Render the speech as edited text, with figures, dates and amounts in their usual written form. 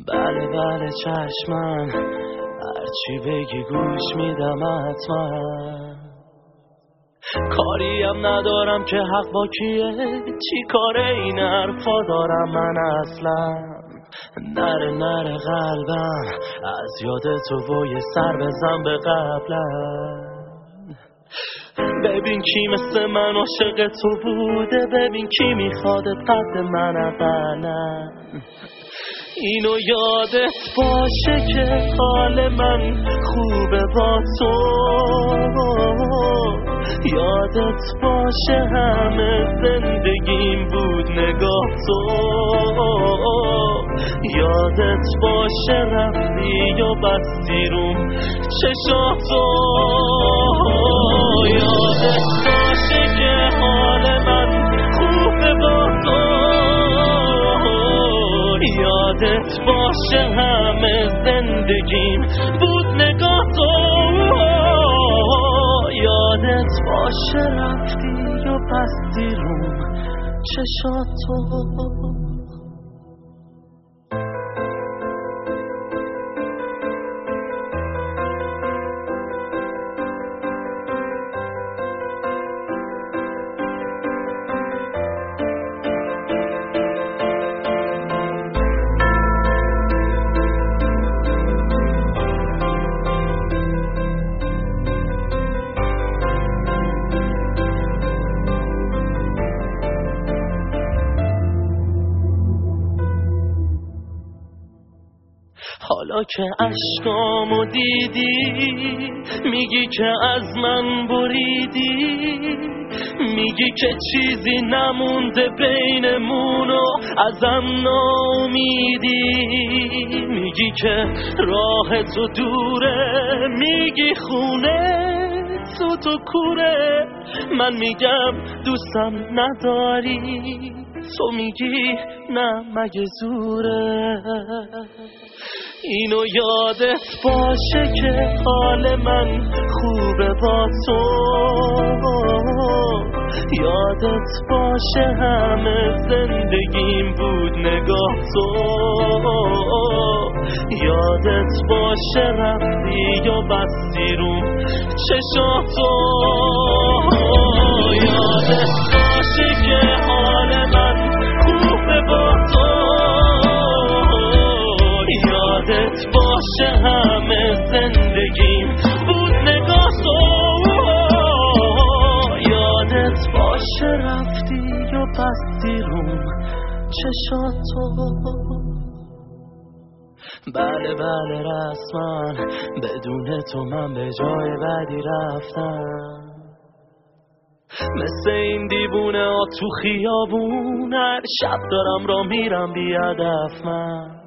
بله بله چشمم، هرچی بگی گوش میدم حتما. کاری هم ندارم که حق با کیه، چی کار این حرفا دارم من اصلا. نره قلبم از یاد تو و یه سر بزن به قبلم. ببین کی مثل من عاشق تو بوده، ببین کی میخوادت قد من اقلا. اینو یادت باشه که حال من خوبه با تو، یادت باشه همه زندگیم بود نگاه تو، یادت باشه رفتی و بستی روم چشاتو، یادت باشه که حال من خوبه با تو، یادت باشه همه زندگیم بود نگاه تو، یادت باشه رفتی و بستی روم چشاتو. حالا که عشقامو دیدی میگی که از من بریدی، میگی که چیزی نمونده بینمون و ازم ناامیدی، میگی که راه تو دوره، میگی خونه تو کوره، من میگم دوستم نداری، تو میگی نه مگه زوره. اینو یادت باشه که حال من خوبه با تو، یادت باشه همه زندگیم بود نگاه تو، یادت باشه رفتی و بستی روم چشاتو، یادت باشه که حال من خوبه با تو، یادت باشه همه زندگیم بود نگاه تو، یادت باشه رفتی و بستی روم چشاتو. بله بله رسما بدون تو من به جای بعدی رفتم، مثل این دیوونه ها تو خیابون هر شب دارم را میرم بی هدف من.